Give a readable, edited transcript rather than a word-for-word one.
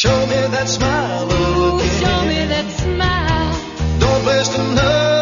Show me that smile again. Show me that smile. Don't waste another